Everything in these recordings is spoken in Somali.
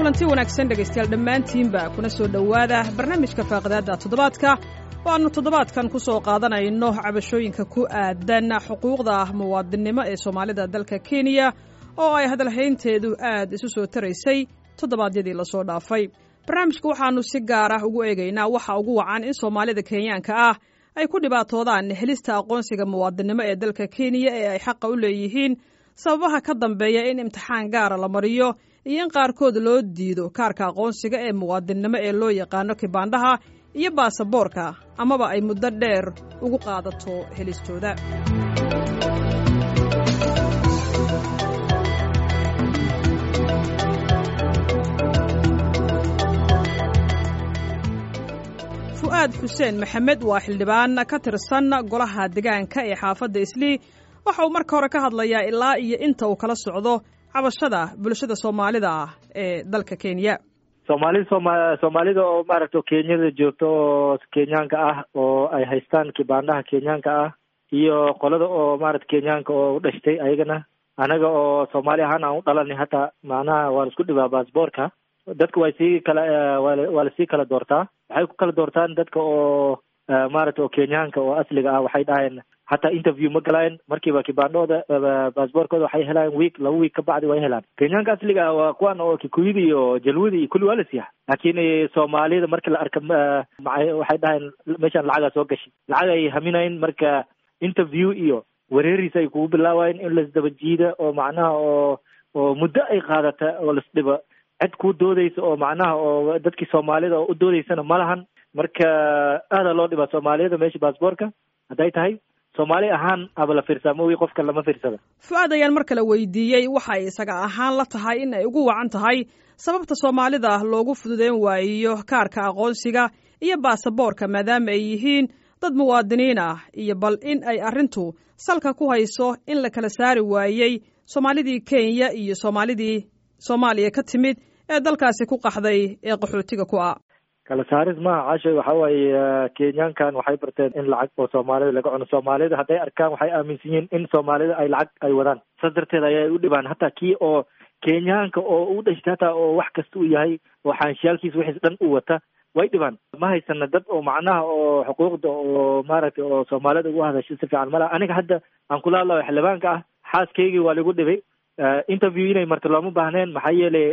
kulanti wanaagsan dhegaystayaal dhammaantiinba kuna soo dhowaada barnaamijka faaqidaadda toddobaadka waannu toddobaadkan ku soo qaadanayno cabashooyinka ku aadan xuquuqda muwaadinnimo ee soomaalida dalka kenya oo ay hadalhaynteedu aad isu soo taraysay toddobaadyadii lasoo dhaafay barnaamijka waxaannu si gaar ah ugu eegaynaa waxa ugu wacan in soomaalida kenyaanka ah ay ku dhibaatoodaan helista aqoonsiga muwaadinnimo ee dalka kenya ee ay xaqa u leeyihiin sababaha ka dambeeya in imtixaan gaara la mariyo iyo in qaarkood loo diido kaarka aqoonsiga ee muwaadinnimo ee loo yaqaano kibaandhaha iyo baasaboorka amaba ay muddo dheer ugu qaadato helistooda fu'aad xuseen maxamed waa xildhibaan ka tirsan golaha deegaanka ee xaafadda islii waxa uu marka hore ka hadlayaa ilaa iyo inta uu kala socdo cabashada bulshada soomaalida ah ee dalka kenya soomaalida oo maaragta kenyada joogto oo kenyaanka ah oo ay haystaan kibaandhaha kenyaanka ah iyo qolada oo maaragta kenyaanka oo u dhashtay ayagana anaga oo soomaali ahaan aan u dhalanay hataa macnaha waan isku dhibaa baasboorka dadka waa lasii kala doortaa waxay ku kala doortaan dadka oo maaragta oo kenyaanka oo asliga ah waxay dhaheen hataa interview ma galayn markiiba kibaandhooda baasboorkooda waxay helaan laba week ka bacdi way helaan kenyaanka asliga ah waa kuwan oo kikuyada iyo jalwada iyo kulli waa la siiyaa laakiin soomaalida marka la arka waxay dhaheen meeshaan lacagaa soo gashay lacag ay haminayn marka interview iyo wareeriis ay kugu bilaabayen in lasdaba jiida oo macnaha oo muddo ay qaadata oo lasdhiba cid kuu doodaysa oo macnaha oo dadkii soomaalida oo u doodaysana ma lahan marka aadaa loo dhibaa soomaaliyada meesha baasboorka hadday tahay soomaali ahaan aba la fiirsaa mawi qofka lama fiirsada fu'aad ayaan mar kale weydiiyey waxay isaga ahaan la tahay in ay ugu wacan tahay sababta soomaalida loogu fududeyn waayiyo kaarka aqoonsiga iyo baasaboorka maadaama ay yihiin dad muwaadiniin ah iyo bal in ay arrintu salka ku hayso in la kala saari waayey soomaalidii kenya iyo soomaalidii soomaaliya ka timid ee dalkaasi ku qaxday ee qaxootiga ku ah kala saaris maaha cashay waxa waaye kenyaankan waxay barteen in lacag oo soomaalida laga cuno soomaalida hadday arkaan waxay aaminsan yihiin in soomaalida ay lacag ay wadaan saas darteed ayay u dhibaan hataa kii oo kenyaanka oo u dhashtay hataa oo wax kasta uu yahay oo xaanshiyaalkiisa wixiis dhan u wata way dhibaan ma haysana dad oo macnaha oo xuquuqda oo maaragtay oo soomaalida ugu hadasho si fiican malaha aniga hadda aan kula hadlayo xildhibaanka ah xaaskaygii waa lagu dhibay interview inay marto looma baahneen maxaa yeelay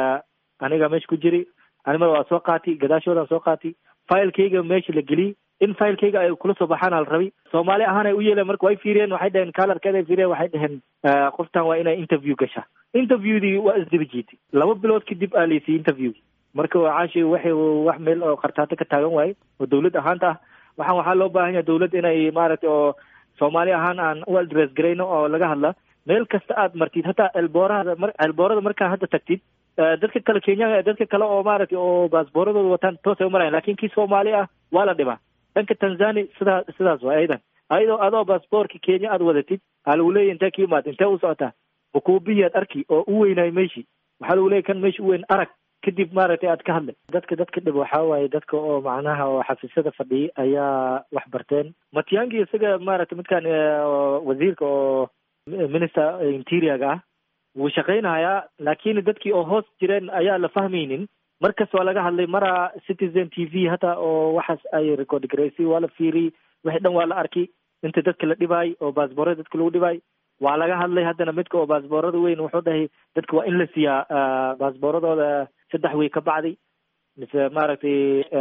aniga meesha ku jiri animada waa soo qaati gadaashoodaan soo qaati filekayga meesha la geliyey in filekayga ay kula soo baxaan ala rabi soomaali ahaan ay u yeeleen marka way fiiriyeen waxay dhaheen kalarkeeda ay fiiriyeen waxay dhaheen qoftan waa inay interview gashaa interviewdii waa isdaba jiitay 2 bilood kadib aa laysiiyey interviewdii marka caashi wax meel oo qartaato ka taagan waaye oo dawlad ahaanta ah waxaa loo baahan yahay dawlad inay maaragtay oo soomaali ahaan aan u address garayno oo laga hadla meel kasta aad martid hataa elboorada markaa hadda tagtid dadka kale kenyaanka dadka kale oo maaragtay oo baasbooradooda wataan toosay umarayan lakin kii soomaali ah waa la dhibaa dhanka tanzania sidaas waa aydan adoo baasboorka kenya aad wadatid waxaa lagu leeyahy intee ka imaad intee u socotaa bukuubiyaad arki oo u weynaay meeshii waxaa lagu leeyahy kan meesha u weyn arag kadib maaragtay aad ka hadlay dadka dhib waxaa waaye dadka oo macnaha oo xafiisyada fadhiya ayaa wax barteen matiyangi isaga maaragtay midkaan wasiirka oo minister interiorga ah wuu shaqaynayaa laakiin dadkii oo hoos jireen ayaa la fahmaynin markas waa laga hadlay mara citizen t v hataa oo waxaas ay record garaysay waa la fiiriyey wixii dhan waa la arkay inta dadka la dhibaay oo baasboorada dadka lagu dhibaay waa laga hadlay haddana midka oo baasboorada weyn wuxuu dhahay dadka waa in la siiyaa baasbooradooda 3 week ka bacdi mise maaragtay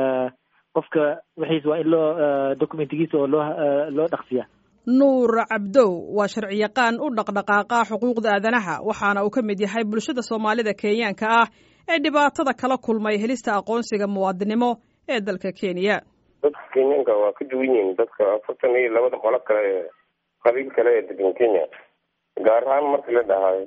qofka wixiis waa in loo documentigiisa oo loo dhaqsiyaa nuur cabdow waa sharciyaqaan u dhaqdhaqaaqa xuquuqda aadanaha waxaana uu ka mid yahay bulshada soomaalida kenyaanka ah ee dhibaatada kala kulmay helista aqoonsiga muwaadinimo ee dalka kenya dadka kenyaanka waa ka duwan yihiin dadka 42 qolo kale qabiil kale ee degan kenya gaar ahaan marka la dhahayo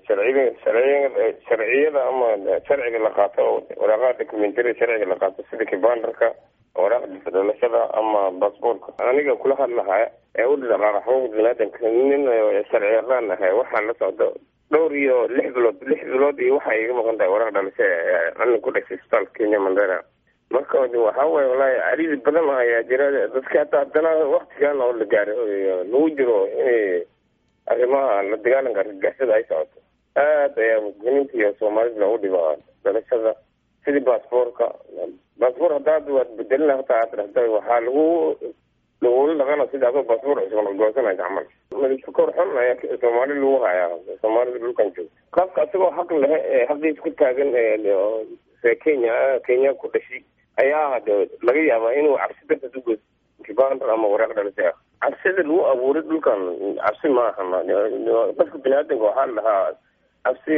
sharciyada ama sharciga la qaato waraaqaha documentary sharciga la qaato sida kibaandarka waraaqda dhalashada ama baasaboorka aniga kula hadlahaya ee u dhaqaaqa xuquuqda bini'aadamka nin sharci yaqaan ah waxaan la socdo dhowr iyo 6 bilood iyo waxa iga maqan tahay waraaq dhalasho aan ku dhashay isbitaalka Kenya Mandera marka waxa way walaahi ariid badan ayaa jira dadka haddana waqtigan oo la gaaray lagu jiro in arrimaha la dagaalanka argagixisada ay socoto aad ayaa muslimiinta iyo Soomaalida loogu dhibaa dhalashada sidii baasaboorka haddaad waad bedelina hataa aad dhahda waxaa lagula dhaqana sida adoo baasaboor cusub goosanaysa camal madisukor xun ayaa soomaali lagu hayaa soomaalida dhulkan jooga qofka isagoo xaq lehe xaqiisa ku taagan kenya ku dhashay ayaa laga yaabaa inuu cabsi darteed u goos kibandar ama waraaq dhalisay cabsida lagu abuuray dhulkan cabsi maaha dadka biniaadanka waxaa la dhahaa cabsi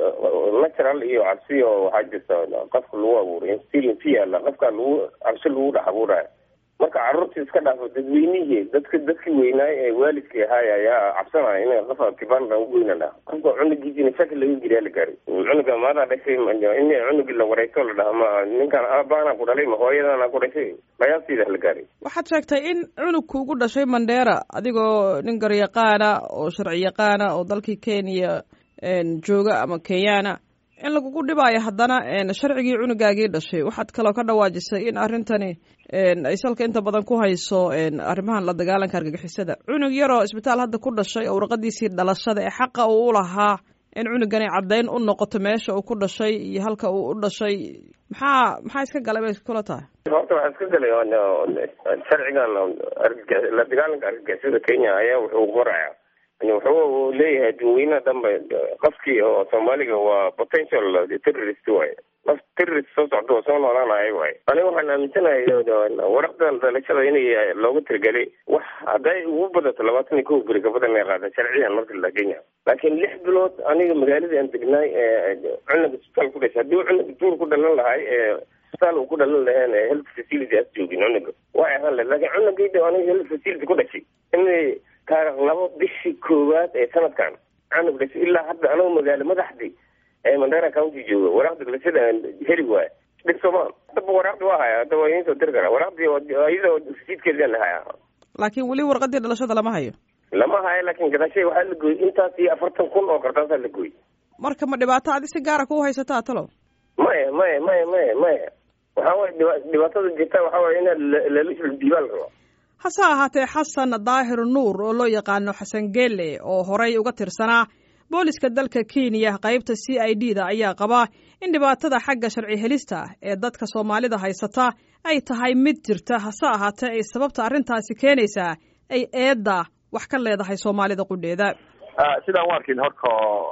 natural iyo cabsi oo waxaa jirta qofka lagu abuuray instilling fiyaala qofka cabsi lagu dhex abuuraya marka carruurtii iska dhaafo dadweynihii dadkii weynaay ee waalidkii ahaay ayaa cabsanaya in qofa kibanda ugu weynana qofka cunugiisina shaki laga geliyaa la gaaray cunuga maadaa dhashay in cunugii la wareysto la dhaha ma ninkan aabaana ku dhalay ma hooyadana ku dhashay layaabtiida la gaaray waxaad sheegtay in cunugku ugu dhashay Mandera adigoo nin garyaqaana oo sharci yaqaana oo dalkii Kenya jooga ama Kenyana in lagugu dhibaayo haddana sharcigii cunugaagii dhashay waxaad kaloo ka dhawaajisay in arrintani ay salka inta badan ku hayso arrimahan la dagaalanka argagixisada cunug yaroo isbitaal hadda ku dhashay oo warqadiisii dhalashada ee xaqa uu u lahaa in cunugani caddayn u noqoto meesha uu ku dhashay iyo halka uu u dhashay maxaa iska galay bay kula tahay horta waxaa iska galay sharcigan la dagaalanka argagixisada Kenya ayaa wuxuu qoraya wuxuu leeyahay dadweynaha dhanba qofkii oo Soomaaliga waa potential terrorist waaye qof terrorist soo socda oo soo noolaanaya waaye aniga waxaan aaminsanahay waraqdan dhalashada inay loogu tirigelay wax hadday ugu badato 21 beri ka badan ay qaada sharciyan marka la Kenya laakiin 6 bilood aniga magaalada aan degnay cunuga isbitaal ku dhashay haddii cunuga duur ku dhalan lahay isbitaal uu ku dhalan lahayn health facility as joogin cunuga waa ahaan laakiin cunugayda aniga health facility ku dhashay inay taariikh 2 bishii koowaad ee sanadkan cunug dhashay ilaa hadda anigu magaalo madaxdii Mandera County jooga waraaqda dhalashada heli waay dhib Soomaal dab waraaqda waa haya hadda waa inta dirgara waraaqdii iyadoo siidkeeda la haya laakiin wali warqadii dhalashada lama hayo laakiin gadashay waxaa la gooyay intaas iyo 40,000 oo kartaasa la gooyay marka ma dhibaato adi si gaara ku haysataa talo maya waxaa waay dhibaatada jirta waxaa waay in la diiwaan rabo hase ahaatee xasan daahir nuur oo loo yaqaano xasan geelle oo horey uga tirsanaa booliska dalka Kenya qaybta CID-da ayaa qaba in dhibaatada xagga sharci helista ee dadka Soomaalida haysata ay tahay mid jirta hase ahaatee ay sababta arrintaasi keenaysaa ay eedda wax ka leedahay Soomaalida qudheeda sidaan warkin horka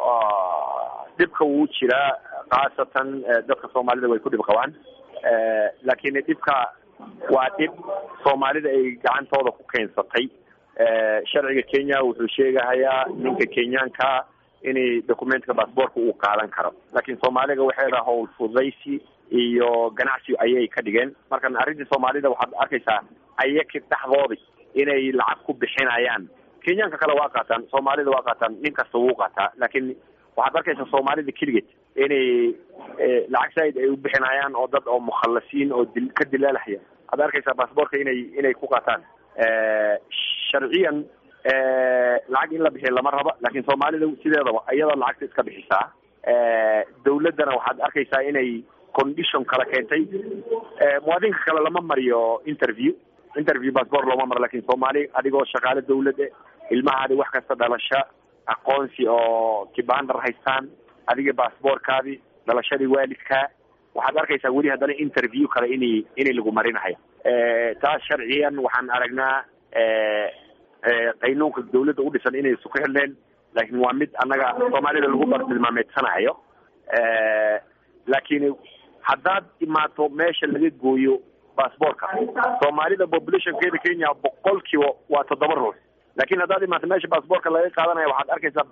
dibka uu jira qaasatan dadka Soomaalida way ku dib qabaan laakiin dibka waa dib Soomaalida ay gacantooda ku keensatay sharciga Kenya wuxuu sheegayaa ninka Kenyanka inay documentka baasaboorka uu qaadan karo laakiin Soomaaliga waxay rahaa hawl fudaysi iyo ganacsi ayay ka dhigeen marka arrinta Soomaalida waxaad arkaysaa ayaka dhaxdoodi inay lacag ku bixinayaan Kenyanka kale waa qaataan Soomaalida waa qaataan nin kasta wuu qaataa laakiin waxaad arkaysaa Soomaalida kaligeed inay lacag said ay u bixinayaan oo dad oo mukhallasiin oo ka dilaalaya aad arkaysaa baasaboorka inay ku qaataan sharciyan lacag in la bixiyo lama raba laakiin Soomaalida sideedaba iyada lacagta iska bixisaa dawladana waxaad arkaysaa inay condition kala keentay muwaadinka kale lama mariyo interview passport lama maro laakiin Soomaali adigoo shaqaale dawladda ilmahaadi wax kasta dhalasho aqoonsi oo kibandar haystaan adiga passportkaadi dhalashadii waalidka waxaad arkaysaa weli haddana interview kale inay lagu marinayo taas sharciyan waxaan aragnaa qaynuunka dawladda u dhisan inay isku xidhneen laakiin waa mid annaga Soomaalida lagu bartilmaameedsanayo laakiin haddaad imaato meesha laga gooyo baasaboorka Soomaalida populationkeeda Kenya 100% waa 7 ruux laakiin haddaad imaato meesha baasaboorka laga qaadanayo waxaad arkaysaa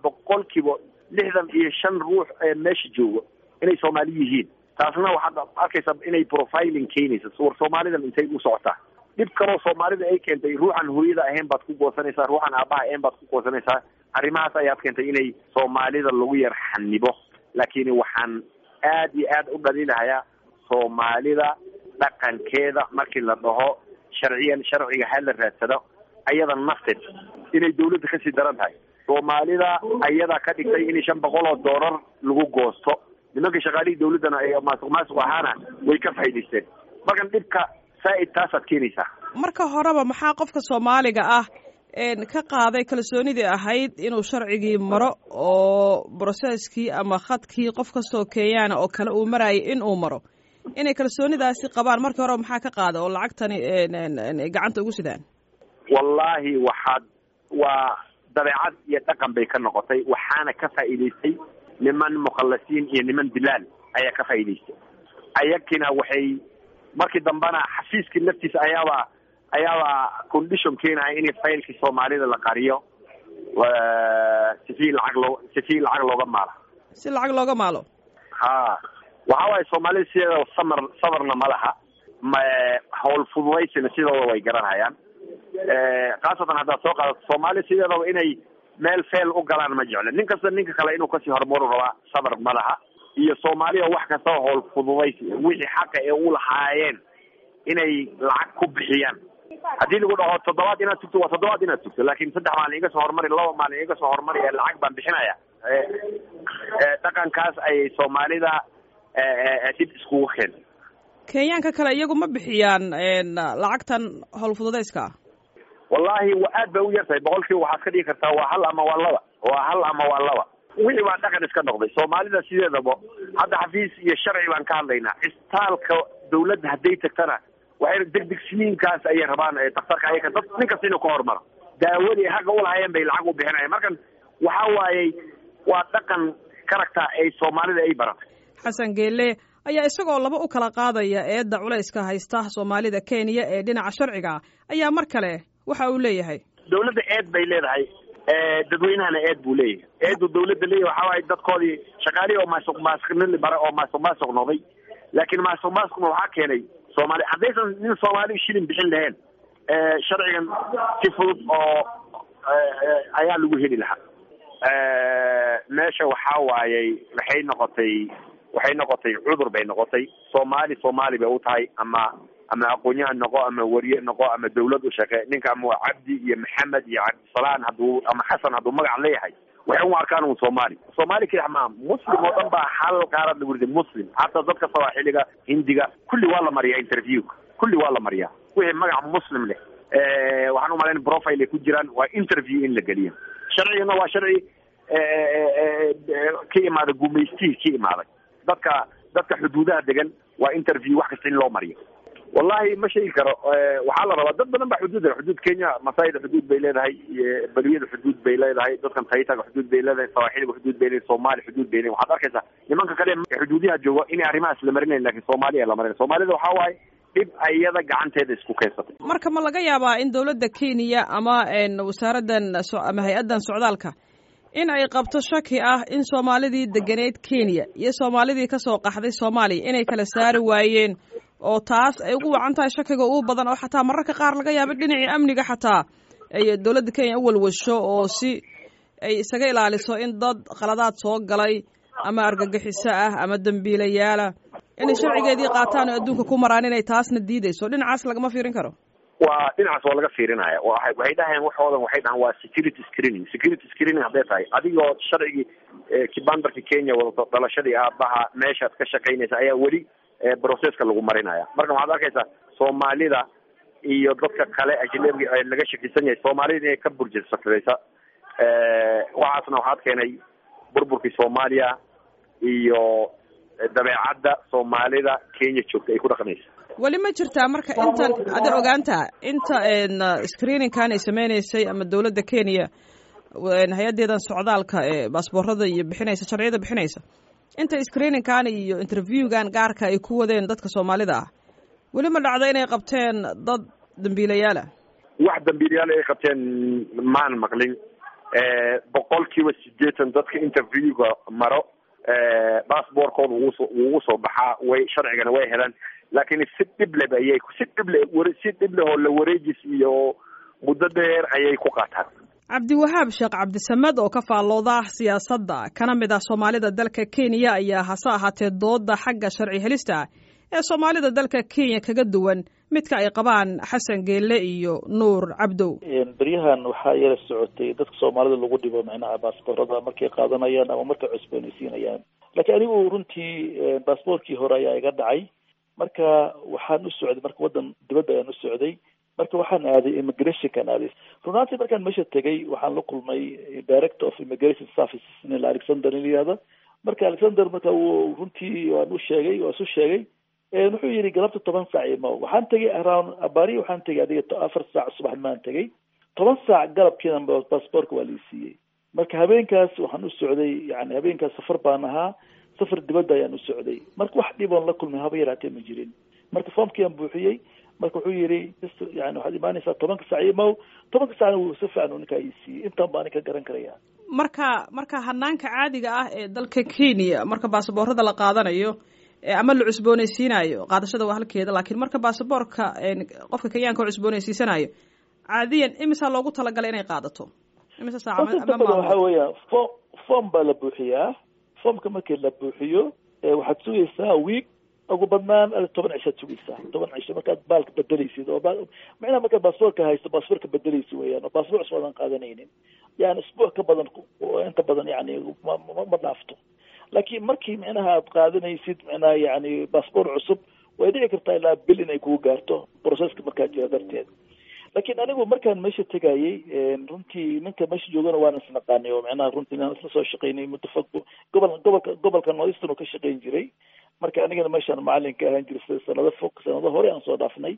65 ruux ee meesha jooga inay Soomaali yihiin taasna waxaad arkaysaa inay profiling keenayso suur Soomaalidan intay u socotaa dib kaloo Soomaalida ay keentay ruuxan hooyada ahayn baad ku goosanaysaa ruuxan aabaha ahayn baad ku goosanaysaa arrimahaas ayaad keentay inay Soomaalida lagu yar xanibo laakiin waxaan aad iyo aad u dhaliilayaa Soomaalida dhaqankeeda markii la dhaho sharciga hal la raadsado ayada nafteed inay dawladda ka sii daran tahay Soomaalida ayada ka dhigtay in $500 lagu goosto nimanka shaqaalihii dawladana ay maasuq ahaana way ka faa'iideysteen markan dhibka saaid taasaad keenaysaa marka horeba maxaa qofka Soomaaliga ah ka qaaday kalsoonidii ahayd inuu sharcigii maro oo processkii ama khadkii qof kastoo Kenyana oo kale uu marayay in uu maro inay kalsoonidaasi qabaan markii hore maxaa ka qaada oo lacagtani gacanta ugu sidaan? wallahi waa dabeecad iyo dhaqan bay ka noqotay, waxaana ka faa'iidaystay niman mukhallasiin iyo niman dilaal ayaa ka faa'iidaystay. ayagina waxay markii dambana xafiiskii laftiisa ayaaba condition keenaya in faylkii Soomaalida la qariyo si lacag looga maalo. Si lacag looga maalo. waxa waaye Soomaalida sidoo sabarna ma laha, hawl fududaysina sidoo way garanayaan. qaasatan hadda soo qaado Soomaali sidoo inay meel feel u galaan ma jecla. ninka kale inuu kasii horumaro rabaa, sabar ma laha. iyo Soomaaliya wax kasta hawl fududaysi wixii xaq ay u lahaayeen inay lacag ku bixiyaan. haddii lagu dhaho 7 inaad tugto waa 7 inaad tugto, laakiin 3 maalin iga soo hormari 2 maalin iga soo hormari lacag baan bixinaya. dhaqankaas ay Soomaalida dib iskugu keen. Kenyaanka kale iyagu ma bixiyaan lacagtan hawl fududayska? wallahi waa aad bay u yartahay, boqolkiiba waxaad ka dhigi kartaa waa hal ama waa laba. wixii baa dhaqan iska noqday. Soomaalida sideedaba hadda xafiis iyo sharci baan ka hadlaynaa. istaalka dawladda hadday tagtana waxay degdeg siniinkaas ay rabaan dhakhtarka ayaga dad ninkasta inuu ka hormaro. daawadii xaqa u lahaayeen bay lacag u bixinayaan. markan waxa waaye waa dhaqan karagta ay Soomaalida ay baratay. Xasan Geelle ayaa isagoo laba u kala qaadaya eedda culayska haysta Soomaalida Kenya ee dhinaca sharciga ayaa mar kale waxa uu leeyahay dawladda eed bay leedahay, dadweynahana eed buu leeyahay. eedu dawladda leeyahay waxa waaye dadkoodii shaqaalihi oo maasuqmaasuqnimo bara oo maasuqmaasuq noqday. laakiin maasuqmaasuqna waxaa keenay Soomaali haddaysan nin Soomaali shilin bixin lahayn sharcigan si fudud oo ayaa lagu heli lahaa. meesha waxaa waayey waxay noqotay cudur bay noqotay. Soomaali bay u tahay ama aqoonyahan noqo ama wariye noqo ama dawlad u shaqee. ninka ama waa Cabdi iyo Maxamed iyo Cabdisalaan ama Xasan hadduu magac leeyahay waxay u arkaan uu Soomaali kii ama muslim oo dhan baa hal qaarad lagu riday muslim. hatta dadka Soomaaliga Hindiga kulli waa la mariyaa interview, kulli waa la mariyaa wixii magac muslim leh. waxaan u malayn profile ay ku jiraan waa interview in la geliyo. sharcigana waa sharci ka imaada gumaystihi ka imaaday. dadka xuduudaha degan waa interview wax kasta in loo mariyo. wallahi ma sheegi karo. waxaa la rabaa dad badan baa xuduud Kenya, Masaayda xuduud bay leedahay, Baliyada xuduud bay leedahay, dadkan Taytaga xuduud bay leedahay, Sawaaxiliga xuduud bay leedahay, Soomaali xuduud bay leedahay. waxaad arkaysaa nimanka kale xuduudiyaha jooga inay arrimahaas la marinayn, laakiin Soomaaliya la marin. Soomaalida waxaa waaye dib ayada gacanteeda isku keensatay. marka ma laga yaabaa in dawladda Kenya ama wasaaraddan ama hay-addan socdaalka in ay qabto shaki ah in Soomaalidii deganeed Kenya iyo Soomaalidii ka soo qaxday Soomaaliya inay kala saari waayeen, oo taas ay ugu wacan tahay shakiga ugu badan oo xataa mararka qaar laga yaabo dhinacii amniga xataa ay dawladda Kenya u walwasho oo si ay isaga ilaaliso in dad qaladaad soo galay ama argagixiso ah ama dambiilayaala inay sharcigeedii qaataan oo adduunka ku maraan inay taasna diidayso. dhinacaas lagama fiirin karo. waa dhinacaas waa laga fiirinaya. waxay dhahayaan waxay dhahan waa security screening hadday tahay adigoo sharcigii kibandarka Kenya wadato dhalashadii aabaha meeshaad ka shaqaynaysa ayaa weli processka lagu marinaya. marka waxaad arkaysaa Soomaalida iyo dadka kale ajnabiga ay laga shakisan yahay Soomaalida inay ka burjisataysa. waxaasna waxaad keenay burburkii Soomaaliya iyo dabeecadda Soomaalida Kenya joogta ay ku dhaqanaysa. weli ma jirtaa marka intan ada ogaantaa inta screeningkan ay sameynaysay ama dawladda Kenya hay-adeedan socdaalka baasaboorada iyo bixinaysa sharciyada bixinaysa inta screeningkan iyo interviewgan gaarka ay ku wadeen dadka Soomaalida ah weli ma dhacdo inay qabteen dad dambiilayaal ah? wax dambiilayaal ay qabteen maan maqlin. 80% dadka interviewga maro baasaboorkooda wuu soo baxaa, way sharcigana way helaan, laakiin si dhib leh oo la wareejis iyo muddo dheer ayay ku qaataan. Cabdiwahaab Sheekh Cabdisamed oo ka faallooda siyaasadda kana mid ah Soomaalida dalka Kenya ayaa hase ahaatee dooda xagga sharci helista ee Soomaalida dalka Kenya kaga duwan midka ay qabaan Xasan Geelle iyo Nuur Cabdow. baryahan waxaa yara socotay dadka Soomaalida lagu dhibo macnaha baasaboorada markay qaadanayaan ama markay cusboonaysiinayaan. laakiin anigu runtii baasaboorkii hore ayaa iga dhacay. marka waxaan u socday marka wadan dibadda ayaan u socday. marka waxaan aaday immigration aaday. runtii markaan meesha tagay waxaan la kulmay director of immigration services Alexander Iliada. marka Alexander uu runtii waan u sheegay wuxuu yidhi galabta 10 saac imo waxaan tegay around abari waxaan tegay adiga 4 saac subaxnimaan tegay 10 saac galabkiina baasaboorka waa la siiyey marka habeenkaas waxaan u socday yani habeenkaas safar baan ahaa safar dibadda ayaan u socday marka wax dhiboon la kulmay haba yaraatee ma jirin marka foomkii aan buuxiyey marka wuxuu yidhi yani waxaad imaanaysaa 10 saac imo 10 saacna wuu si fiican ninkaa ii siiyey intaan baan ka garan karaya marka hanaanka caadiga ah ee dalka Kenya marka baasaboorada la qaadanayo ama la cusboonaysiinayo qaadashada waa halkeeda laakiin marka baasaboorka qofka Kenyaanka cusboonaysiisanayo caadiyan imisa loogu talagalay inay qaadato imisa saac ama waxa weeyaan form baa la buuxiyaa formka markii la buuxiyo waxaad sugaysaa week ugu badnaan 10 cisho sugaysaa 10 cisho markaad baalka bedelaysid oo macnaha markaad baasaboorka haysto baasaboorka bedelaysid weeyaan oo baasaboor cusub aan qaadanaynin yani isbuuc ka badan inta badan yani ma dhaafto laakiin markii macnaha aad qaadanaysid macnaha yani baasaboor cusub way dhici kartaa ilaa bil inay kugu gaarto processka markaa jira darteed laakiin anigu markaan meesha tegayay runtii ninka meesha joogana waan isnaqaanay oo macnaha runtii inaan isla soo shaqaynay muddo fog gobolka Northeastern oo ka shaqayn jiray marka anigana meeshaan macalin ka ahaan jiray sanado hore aan soo dhaafnay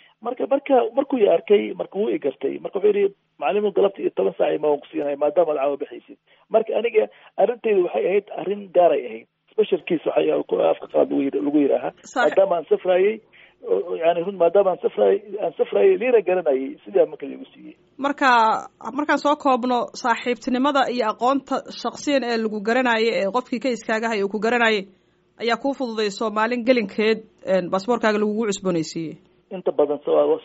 markuu arkay marka wuu i gartay marka wuxuu yidhi macalimu galabta 10 saac ma ku siinay maadaama aad caawa bixaysid marka aniga arintaydu waxay ahayd arrin gaar ay ahayd special case waxay afka qaad lagu yiraahaa maadaama aan safrayay yani maadaama aan safrayay liira garanayay sidaa marka lagu siiyey markaan soo koobno saaxiibtinimada iyo aqoonta shakhsiyan ee lagu garanayay ee qofkii ka iskaaga hay uu ku garanayay ayaa kuu fududay Soomaalin gelinkeed baasaboorkaaga lagu cusboonaysiiyey inta badan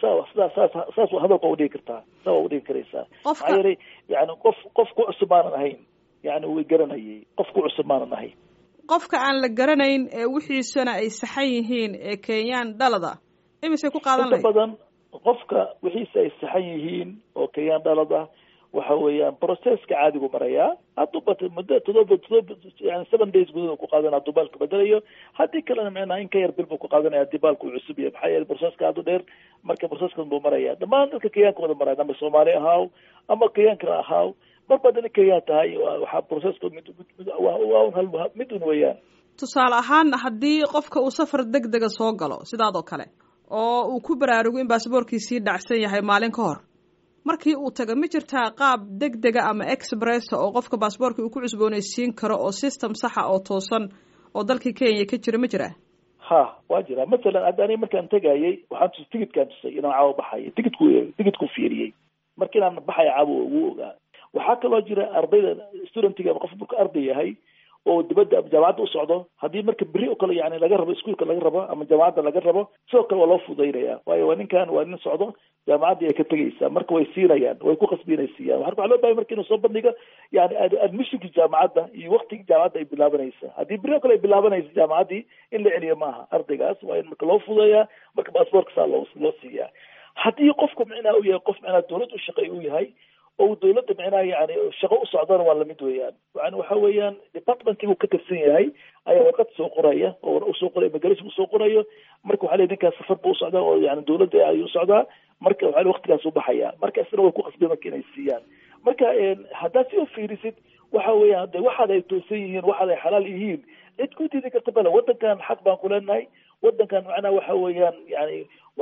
saas hadalka u dhigi kartaa saa u dhigi karaysaa maxaa yeelay yani qof ku cusub maanan ahayn yani way garanayay qof ku cusub maanan ahayn qofka aan la garanayn ee wixiisana ay saxan yihiin ee Kenyaan dhalada imise ku qaadan lahayd inta badan qofka wixiisa ay saxan yihiin oo Kenyaan dhalada waxa weeyaan processka caadigu maraya haduu bato muddo 7 days gudahood ku qaadanaa dubaalka bedelayo hadii kalena macnaha in ka yar bil buu ku qaadanaya dibaalku cusub yahay maxaa yeelay processka aad u dheer marka processka buu maraya dhammaan dadka Kenyaanka wada maraya ama Soomaali ahaaw ama Kenyaanka ahaaw marbadan Kenyaan tahay waxa processka mid weeyaan tusaale ahaan haddii qofka uu safar degdega soo galo sidaadoo kale oo uu ku baraarugo in baasaboorkiisii dhacsan yahay maalin ka hor markii uu tago ma jirtaa qaab degdega ama express oo qofka baasaboorka uu ku cusboonaysiin karo oo system saxa oo toosan oo dalka Kenya ka jira ma jira waa jira mesela hadda markaan tagayay waxaan tigidkaan tusay inaan caawa baxayo tigidku fiiriyey markii inaan baxayo caawa ugu ogaa waxaa kaloo jira ardayda studentiga qof markuu arday yahay oo dibadda jaamacadda u socdo haddii marka beri oo kale yani laga rabo iskuulka laga rabo ama jaamacadda laga rabo sidoo kale waa loo fududaynaya waayo waa nin socdo jaamacaddii ay ka tegaysaa marka way siinayaan way ku qasbinaysiiyaan waxaa loo baahay marka inuu soo bandhigo yani admissionki jaamacadda iyo waqtigii jaamacadda ay bilaabanaysa haddii beri oo kale ay bilaabanaysa jaamacaddii in la celiyo maaha ardaygaas waa in marka loo fududeeyaa marka baasaboorka saa loo siiyaa haddii qofku macnaha uu yahay qof macnaha dawlad u shaqeey uu yahay oo dawladda macnaha yani shaqo u socdana waa lamid weeyaan yani waxa weeyaan departmentkii uu ka tirsan yahay ayaa warqad soo qoraya oo usoo qoray magaalada usoo qorayo marka waxaa leeyahay ninkaas safar buu u socdaa oo yani dawladda ayuu socdaa marka waxaa waqtigaas u baxaya marka isna way ku qasbeen marka inay siiyaan marka haddaad si u fiirisid waxa weeyaan de waxaad ay toosan yihiin waxaad ay xalaal yihiin cid ku diidi karta bale wadankan xaq baan ku leenahay wadankan macnaha waxa weeyaan yani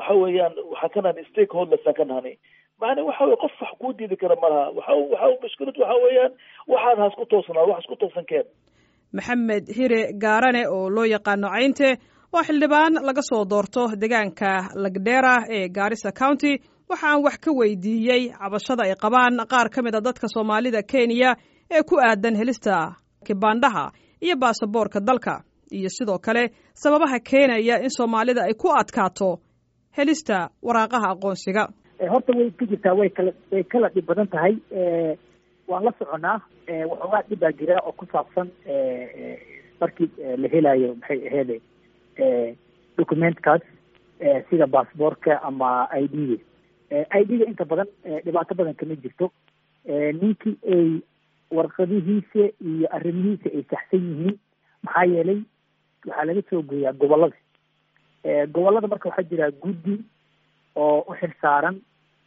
waxaa kanaan stakeholders ka nahani macnaha waxa weeye qof wax kuu diidi kara malaha waxa mushkilad waxa weeyaan waxaan has ku toosnaa wax isku toosan keen maxamed hire gaarane oo loo yaqaano Caynte waa xildhibaan laga soo doorto deegaanka Lagdera ee Garissa County waxaan wax ka weydiiyey cabashada ay qabaan qaar ka mid ah dadka Soomaalida Kenya ee ku aadan helista kibaandaha iyo baasaboorka dalka iyo sidoo kale sababaha keenaya in Soomaalida ay ku adkaato helista waraaqaha aqoonsiga horta way ku jirtaa way kala dhib badan tahay waan la soconaa waxoogaa dhib baa jira oo ku saabsan markii la helayo maxay aheede documentkaas sida baasaboorka ama ID-ga inta badan dhibaato badan kama jirto ninkii ay warqadihiisa iyo arrimihiisa ay saxsan yihiin maxaa yeelay waxaa laga soo gooyaa gobollada marka waxaa jira guddi oo u xil saaran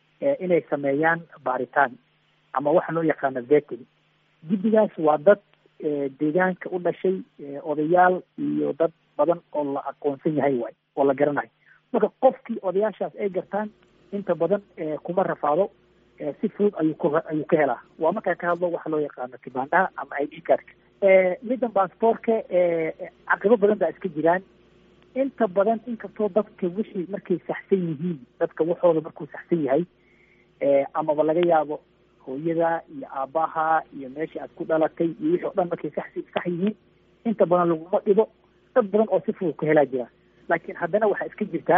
inay sameeyaan baaritaan ama waxa loo yaqaano vetting guddigaas waa dad deegaanka u dhashay, odayaal iyo dad badan oo la aqoonsan yahay waay oo la garanayo. marka qofkii odayaashaas ay gartaan inta badan kuma rafaado, si fudud ayuu ka helaa. waa markaa ka hadlo waxa loo yaqaano kibaandaha ama ID cardka. middan baasaboorka caqibo badan baa iska jiraan. inta badan inkastoo dadka wixii markay saxsan yihiin, dadka waxooda markuu saxsan yahay, amaba laga yaabo hooyada iyo aabbaha iyo meeshii aad ku dhalatay iyo wixii o dhan markay sax yihiin, inta badan laguma dhibo. dad badan oo si fudud ka helaa jira. laakiin haddana waxaa iska jirtaa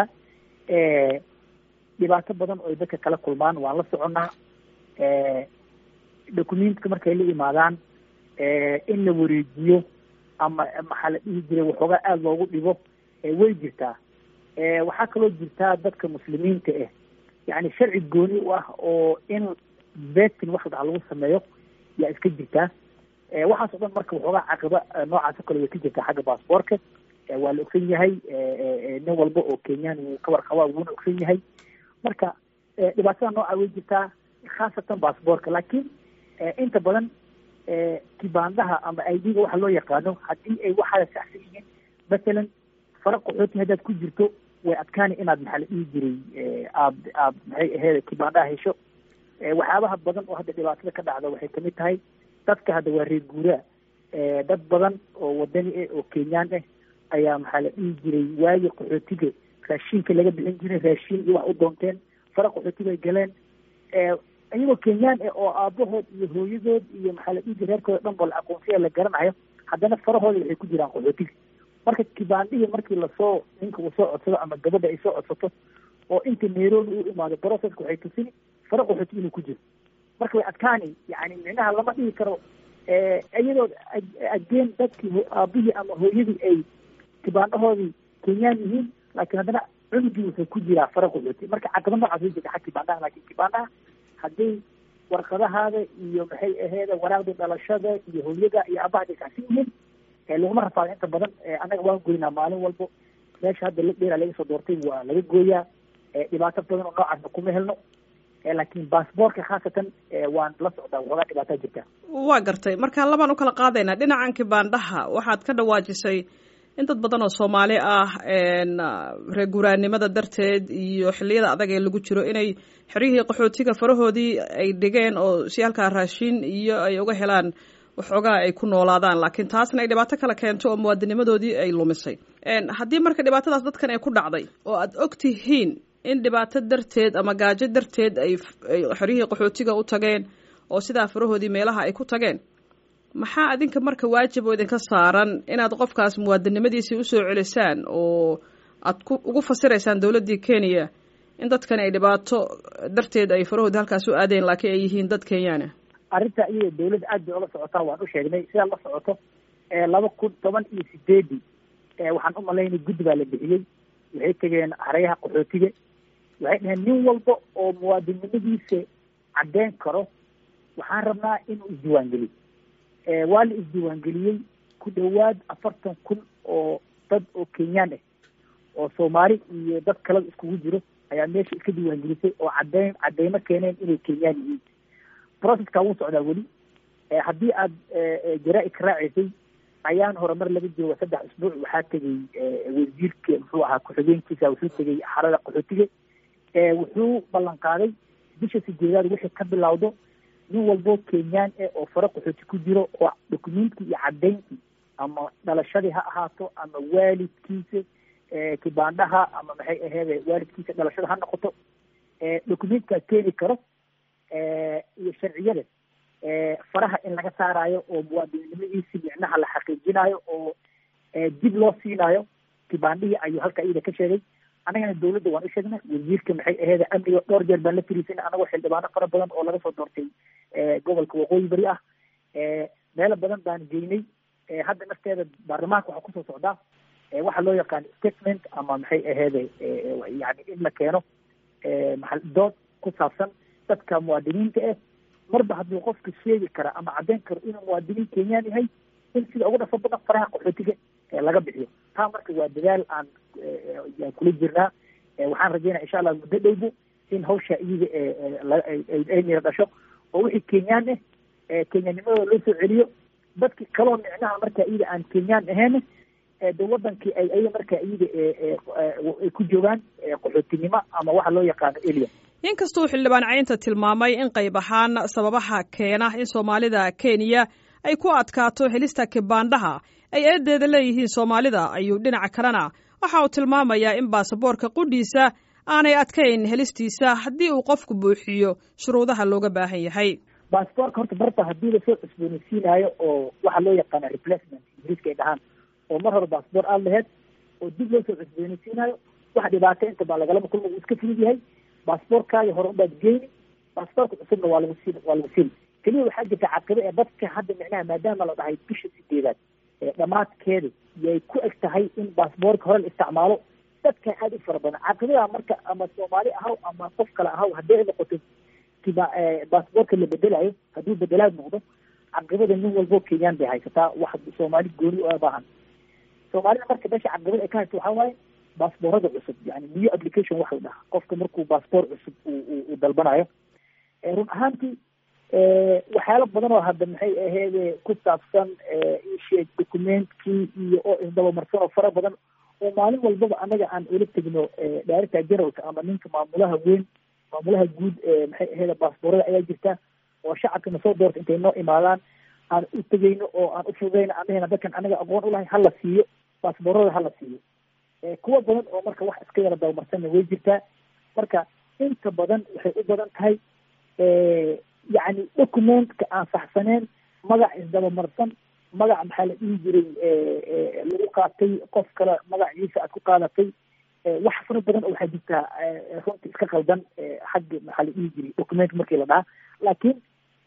dhibaato badan oo ay dadka kala kulmaan. waan la soconnaa documentka markay la imaadaan in la wareejiyo ama maxaa la dhihi jiray waxoogaa aada loogu dhibo way jirtaa. waxaa kaloo jirtaa dadka muslimiinta ah, yani sharci gooni u ah oo in betin wax dhaca lagu sameeyo yaa iska jirtaa. waxaas o dhan marka waxoogaa caqiba noocaas o kale way ka jirtaa xagga baasaboorka. waa la ogsan yahay, nin walba oo kenyaan wuu ka warqabaa, wuuna ogsan yahay. marka dhibaatada nooca way jirtaa khaasatan baasaboorka. laakiin inta badan kibaandaha ama ID-ga waxa loo yaqaano, haddii ay waxaada saxsan yihiin, masalan fara qaxooti haddaad ku jirto, way adkaani inaad maxaa la dhihi jiray aad maxay aheyd kibaandaha hesho. waxyaabaha badan oo hadda dhibaatada ka dhacda waxay kamid tahay dadka hadda waa reer guuraa. dad badan oo wadani ah oo kenyaan ah ayaa maxaa la dhihi jiray waagi qaxootiga raashinka laga bixin jiray, raashin iyo wax u doonteen, fara qaxootiga ay galeen. iyagoo kenyaan ah oo aabahood iyo hooyadood iyo maxaa la dhihi jiray reerkooda dhan ba la aqoonsiya la garanayo, haddana farahooda waxay ku jiraan qaxootiga. marka kibaandihii markii lasoo ninka uu soo codsado ama gabadha ay soo codsato oo inta Nairobi u imaado processka waxay tusini fara qaxooti inuu ku jiro. marka way adkaani, yani micnaha lama dhihi karo iyadoo ageen dadkii aabihii ama hooyadii ay kibaandahoodii kenyaan yihiin, laakiin haddana cunugii wuxuu ku jiraa fara qaxooti. marka caqaba noocaas way jirta xag kibaandaha. laakiin kibaandaha hadday warqadahaada iyo maxay aheeda waraaqda dhalashada iyo hooyada iyo aabaha ay saxsan yihiin, laguma rafaado inta badan. annaga waan goynaa maalin walbo, meesha hadda la dheera laga soo doortay waa laga gooyaa. dhibaato badan oo noocaasna kuma helno. laakiin baasaboorka khaasatan waan la socdaa, waxoogaa dhibaataa jirta. waa gartay. marka labaan u kala qaadaynaa. dhinacan kibaandaha waxaad ka dhawaajisay in dad badan oo Soomaali ah reer guuraanimada darteed iyo xilliyada adag ee lagu jiro inay xerihii qaxootiga farahoodii ay dhigeen oo si halkaa raashin iyo ay uga helaan waxoogaa ay ku noolaadaan, laakiin taasna ay dhibaato kala keento oo muwaadinimadoodii ay lumisay. haddii marka dhibaatadaas dadkan ay ku dhacday oo aad og tihiin in dhibaato darteed ama gaajo darteed ay xerihii qaxootiga u tageen oo sidaa farahoodii meelaha ay ku tageen, maxaa adinka marka waajib oo idinka saaran inaad qofkaas muwaadinimadiisii usoo celisaan oo aad ugu fasiraysaan dowladdii Kenya in dadkan ay dhibaato darteed ay farahoodii halkaas u aadeen laakiin ay yihiin dad Kenyaana? arrinta iyo dawladda aad bay ula socotaa, waan u sheegnay. sidaa la socoto 2018 waxaan u malaynay guddi baa la bixiyey, waxay tegeen xeryaha qaxootiga, waxay dhaheen nin walba oo muwaadinimadiisa caddeyn karo waxaan rabnaa inuu isdiiwaangeliyo. waa la isdiiwaangeliyey ku dhawaad 40,000 oo dad oo Kenyaan ah oo Soomaali iyo dad kale iskugu jiro ayaa meesha iska diiwaangelisay oo cadeymo keeneen inay Kenyaan yihiin. processka wuu socdaa weli. haddii aad jaraa-id ka raacisay ayaan horumar laga jooga 3 isbuuc waxaa tegey wasiirka muxuu ahaa ku-xigeenkiisa wuxuu tegey xarada qaxootiga. wuxuu ballan qaaday bisha 8 wixii ka bilowdo nin walbo Kenyaan oo fara qaxooti ku jiro oo dokumentkii iyo cadeynkii ama dhalashadii ha ahaato ama waalidkiisa kibaandaha ama maxay aheede waalidkiisa dhalashada ha noqoto, dokumentkaa keeni karo iyo sharciyada faraha in laga saaraayo oo muwaadinimadiisi micnaha la xaqiijinayo oo dib loo siinaayo kibaandihii ayuu halka iyada ka sheegay. annagana dawladda waan u sheegnay, wasiirka maxay aheeda amniga dhowr jeer baan la fariisanay anagoo xildhibaano fara badan oo laga soo doortay gobolka waqooyi bari ah. meelo badan baan geynay. hadda nafteeda baarlamaanka waxaa kusoo socdaa waxaa loo yaqaan statement ama maxay aheede yani in la keeno dood ku saabsan dadka muwaadiniinta ah. marba hadduu qofka sheegi kara ama caddeyn karo inuu muwaadiniin Kenyaan yahay, in sida ugu dhafo badan faraha qaxootiga laga bixiyo. taa marka waa dadaal aan kula jirnaa. waxaan rajeynaa insha Allah muddo dhowbo in hawsha iyaga ay mira dhasho oo wixii Kenyaan ah Kenyaanimadooda loo soo celiyo, dadki kaloo micnaha marka iyada aan kenyaan ahayn de wadankii ay marka iyada ay ku joogaan qaxootinimo ama waxa loo yaqaano alien. inkastuu xildhibaan Caynta tilmaamay in qayb ahaan sababaha keena in Soomaalida Kenya ay ku adkaato helista kibaandhaha ay eedeeda leeyihiin Soomaalida ayuu dhinaca kalena waxa uu tilmaamayaa in baasaboorka qudhiisa aanay adkayn helistiisa haddii uu qofku buuxiyo shuruudaha looga baahan yahay. baasaboorka horta marba haddii lasoo cusboonaysiinayo oo waxa loo yaqaano replacement ingiriiska ay dhahaan oo mar hore baasaboor aad laheyd oo dib loo soo cusboonaysiinayo wax dhibaato inta baa lagalaba kulma uu iska fudud yahay. baasaboorkaaga hore unbaad geyni, baasaboorka cusubna waa lagu siin keliya waxaa jirta caqibo ee dadka hadda micnaha maadaama la dhahay bisha 8 dhamaadkeeda yay ku eg tahay in baasaboorka hore la isticmaalo dadka aad u fara badan. caqibada marka ama Soomaali ahaw ama qof kale ahaw haddii ay noqoto baasaboorka la bedelayo hadduu bedelaad noqdo caqibada nin walbo Kenyaan bay haysataa wax Soomaali gooni u baahan. Soomaalida marka meesha caqibada ay ka haysto waxaa waaye baasaboorada cusub, yani new application waxa la dhahaa qofka markuu baasaboor cusub uu dalbanayo. run ahaantii waxyaalo badan oo hadda maxay ahayd ku saabsan isheeg documentkii iyo oo isdabamarsan oo fara badan oo maalin walbaba anaga aan ula tegno director generalka ama ninka maamulaha guud maxay ahayd baasaboorada ayaa jirta oo shacabkana soo doorta intay noo imaadaan aan u tegayno oo aan u fududayno anahena dadkan anaga aqoon u lahay hala siiyo baasaboorada hala siiyo. kuwa badan oo marka wax iska yara dabamarsanna way jirtaa. marka inta badan waxay u badan tahay yani documentka aan saxsaneen, magac isdabamarsan, magac maxaa la dhihi jiray lagu qaatay qof kale magaciisa aad ku qaadatay, wax fara badan oo waxaa jirtaa runtii iska qaldan xagga maxaa la dhihi jiray document markii la dhahaa. laakiin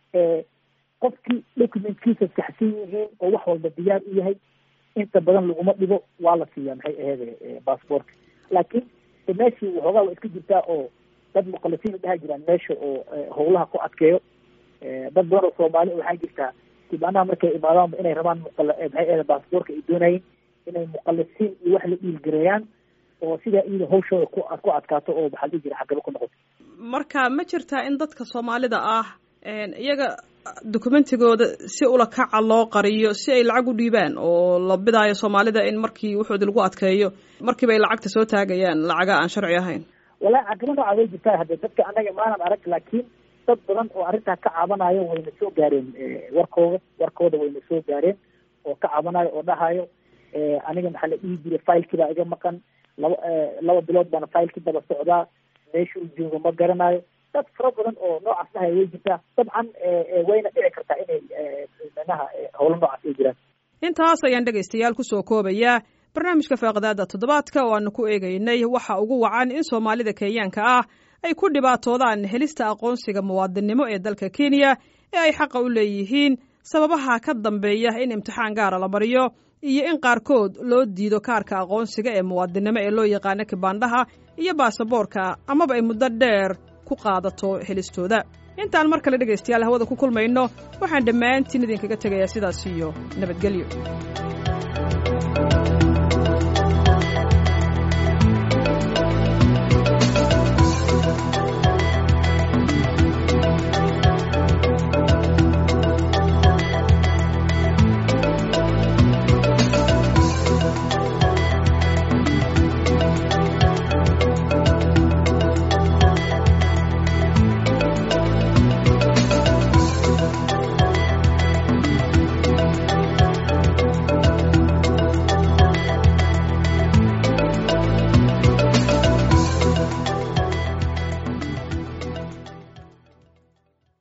qofkii documentkiisa saxsan yihiin oo wax walba diyaar u yahay inta badan laguma dhibo, waa la siiyaa maxay ahayd baasaboorka. laakiin meeshii waxoogaa waa iska jirtaa oo dad muqallisiin dhaha jiraan meesha oo howlaha ku adkeeyo. dad badan oo Soomaali waxaa jirtaa kibaanaha markay imaadaan inay rabaan maxay ahayd baasaboorka ay doonayeen inay muqallisiin iyo wax la dhiilgareeyaan oo sidaa iyada hawshooda ku adkaato oo maxaa la dhihi jira xagaba ku noqoto. marka ma jirtaa in dadka Soomaalida ah iyaga dokumentigooda si ula kaca loo qariyo si ay lacag u dhiibaan oo la bidaayo Soomaalida in markii wuxuu lagu adkeeyo markii bay lacagta soo taagayaan lacaga aan sharci ahayn? walaa caqabada way jirtaa hadda dadka anaga maanan arag, laakiin dad badan oo arrintaa ka caabanayo wayna soo gaareen warkooda wayna soo gaareen oo ka caabanayo oo dhahayo aniga maxaa la dhihi jiray faylkii baa iga maqan, laba bilood baana faylkii daba socdaa, meesha uu joogo ma garanayo. dad fara badan oo noocaas dhahay way jirtaa. dabcan wayna dhici kartaa inay manaha howlo noocaas ay jiraan. intaas ayaan dhegaystayaal kusoo koobayaa barnaamijka Faaqidaada Toddobaadka oo aanu ku eegaynay waxa ugu wacan in Soomaalida Kenyaanka ah ay ku dhibaatoodaan helista aqoonsiga muwaadinimo ee dalka Kenya ee ay xaq u leeyihiin, sababaha ka dambeeya in imtixaan gaar la mariyo iyo in qaarkood loo diido kaarka aqoonsiga ee muwaadinimo ee loo yaqaan kibaandhaha iyo baasaboorka amaba ay muddo dheer ku qaadato helistooda. intaan mar kale dhegaystayaal hawada ku kulmayno waxaan dhammaantiin idinkaga tegayaa sidaas iyo nabadgelyo.